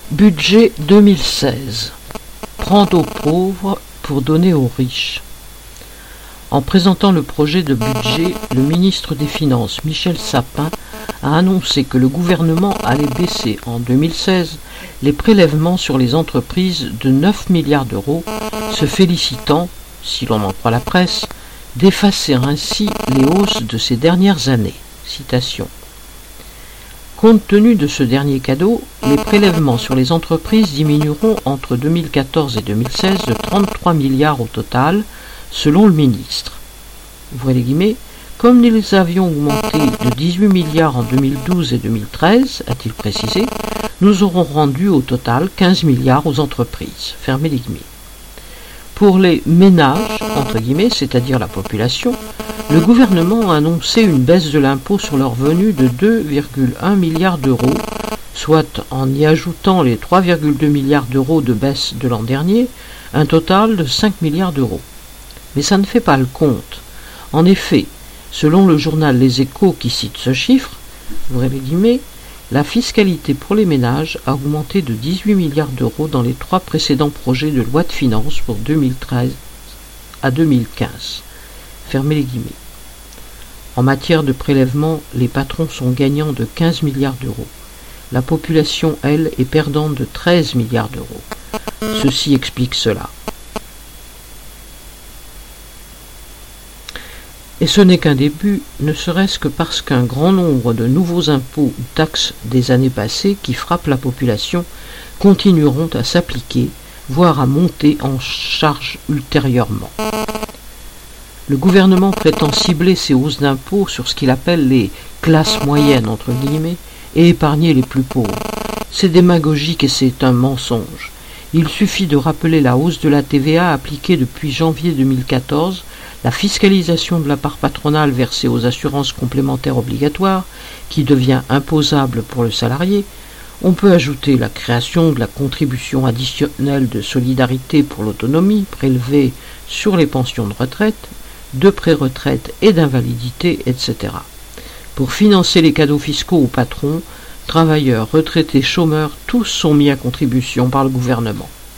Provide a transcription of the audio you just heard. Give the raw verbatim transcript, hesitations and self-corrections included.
Budget deux mille seize. Prendre aux pauvres pour donner aux riches. En présentant le projet de budget, le ministre des Finances, Michel Sapin, a annoncé que le gouvernement allait baisser en deux mille seize les prélèvements sur les entreprises de neuf milliards d'euros, se félicitant, si l'on en croit la presse, d'effacer ainsi les hausses de ces dernières années. Citation. Compte tenu de ce dernier cadeau, les prélèvements sur les entreprises diminueront entre deux mille quatorze et deux mille seize de trente-trois milliards au total, selon le ministre. Ouvrez les guillemets, comme nous les avions augmentés de dix-huit milliards en deux mille douze et deux mille treize, a-t-il précisé, nous aurons rendu au total quinze milliards aux entreprises. Fermez les guillemets. Pour les ménages, entre guillemets, c'est-à-dire la population, le gouvernement a annoncé une baisse de l'impôt sur leurs revenus de deux virgule un milliards d'euros, soit en y ajoutant les trois virgule deux milliards d'euros de baisse de l'an dernier, un total de cinq milliards d'euros. Mais ça ne fait pas le compte. En effet, selon le journal Les Échos qui cite ce chiffre, ouvrez les guillemets, la fiscalité pour les ménages a augmenté de dix-huit milliards d'euros dans les trois précédents projets de loi de finances pour deux mille treize à deux mille quinze. Fermez les guillemets. En matière de prélèvement, les patrons sont gagnants de quinze milliards d'euros. La population, elle, est perdante de treize milliards d'euros. Ceci explique cela. Et ce n'est qu'un début, ne serait-ce que parce qu'un grand nombre de nouveaux impôts ou taxes des années passées qui frappent la population continueront à s'appliquer, voire à monter en charge ultérieurement. Le gouvernement prétend cibler ces hausses d'impôts sur ce qu'il appelle les classes moyennes, entre guillemets, et épargner les plus pauvres. C'est démagogique et c'est un mensonge. Il suffit de rappeler la hausse de la T V A appliquée depuis janvier deux mille quatorze, la fiscalisation de la part patronale versée aux assurances complémentaires obligatoires, qui devient imposable pour le salarié. On peut ajouter la création de la contribution additionnelle de solidarité pour l'autonomie prélevée sur les pensions de retraite, de pré-retraite et d'invalidité, et cetera. Pour financer les cadeaux fiscaux aux patrons, travailleurs, retraités, chômeurs, tous sont mis à contribution par le gouvernement.